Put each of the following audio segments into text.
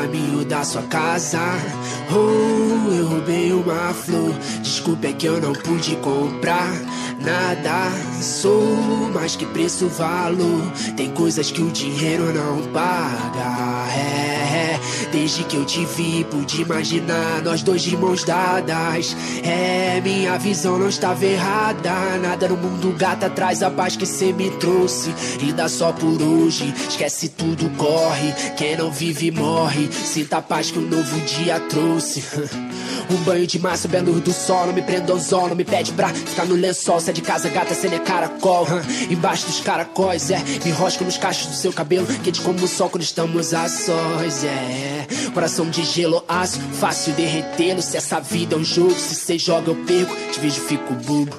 caminho da sua casa. Oh, eu roubei uma flor. Desculpa, é que eu não pude comprar nada. Sou mais que preço, valor. Tem coisas que o dinheiro não paga. Desde que eu te vi, pude imaginar nós dois de mãos dadas. Minha visão não estava errada. Nada no mundo, gata, traz a paz que cê me trouxe. Ainda só por hoje, esquece tudo, corre. Quem não vive morre. Sinta a paz que um novo dia trouxe. Um banho de mar sob a luz do sol. Não me prenda ao sol, não me pede pra ficar no lençol. Sai de casa, gata, cê não é caracol. Embaixo dos caracóis, me enrosco nos cachos do seu cabelo, quente como o sol quando estamos a sós, coração de gelo, aço, fácil derretê-lo. Se essa vida é um jogo, se cê joga eu perco. Te vejo, fico bobo.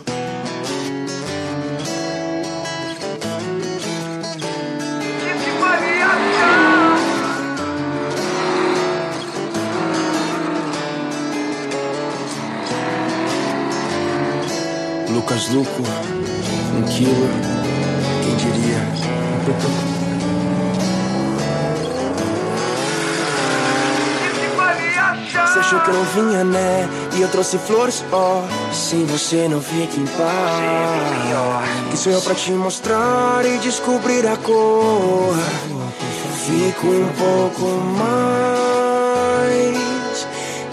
Lucas Luco, 1 quilo, quem diria? Você achou que eu não vinha, né? E eu trouxe flores, se você não fica em paz, que sou eu pra te mostrar e descobrir a cor. Fico um pouco mais,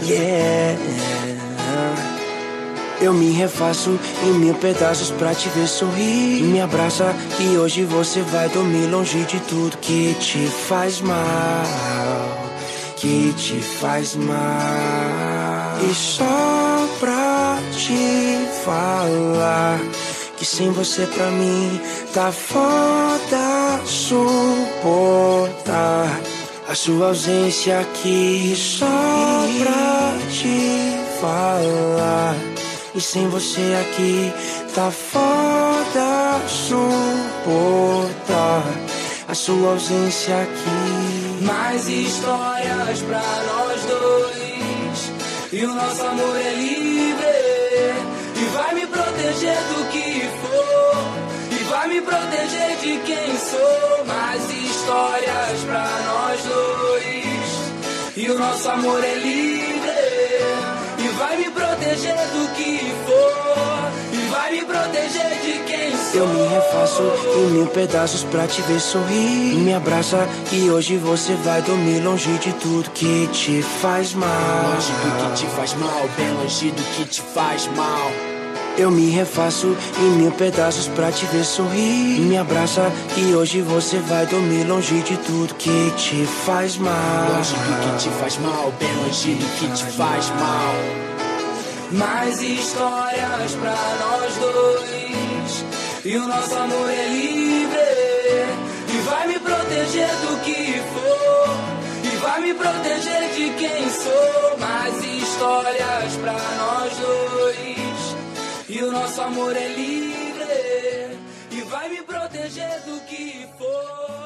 Eu me refaço em 1000 pedaços pra te ver sorrir. Me abraça que hoje você vai dormir longe de tudo que te faz mal, que te faz mal. E só pra te falar que sem você pra mim tá foda suportar a sua ausência aqui. Só pra te falar, e sem você aqui tá foda suportar a sua ausência aqui. Mais histórias pra nós dois, e o nosso amor é livre, e vai me proteger do que for, e vai me proteger de quem sou. Mais histórias pra nós dois, e o nosso amor é livre, e vai me proteger do que for, e vai me proteger de quem sou. Eu me refaço em 1000 pedaços pra te ver sorrir. Me abraça que hoje você vai dormir longe de tudo que te faz mal. Longe do que te faz mal, bem longe do que te faz mal. Eu me refaço em 1000 pedaços pra te ver sorrir. Me abraça que hoje você vai dormir longe de tudo que te faz mal. Longe do que te faz mal, bem longe do que te faz mal. Mais histórias pra nós dois, e o nosso amor é livre, e vai me proteger do que for, e vai me proteger de quem sou. Mais histórias pra nós dois, e o nosso amor é livre, e vai me proteger do que for.